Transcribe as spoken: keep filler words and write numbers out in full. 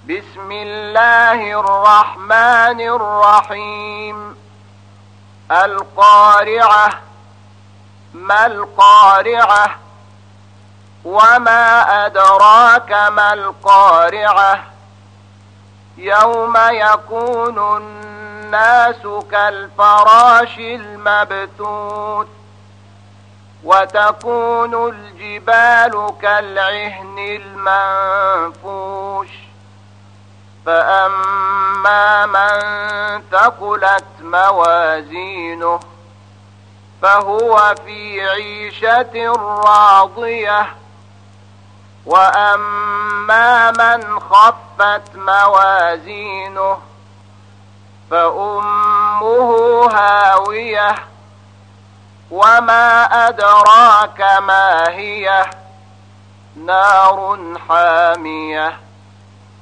بسم الله الرحمن الرحيم. القارعة. ما القارعة؟ وما أدراك ما القارعة؟ يوم يكون الناس كالفراش المبثوث وتكون الجبال كالعهن المنفوش فأما من ثقلت موازينه فهو في عيشة راضية وأما من خفت موازينه فأمه هاوية وما أدراك ما هي نار حامية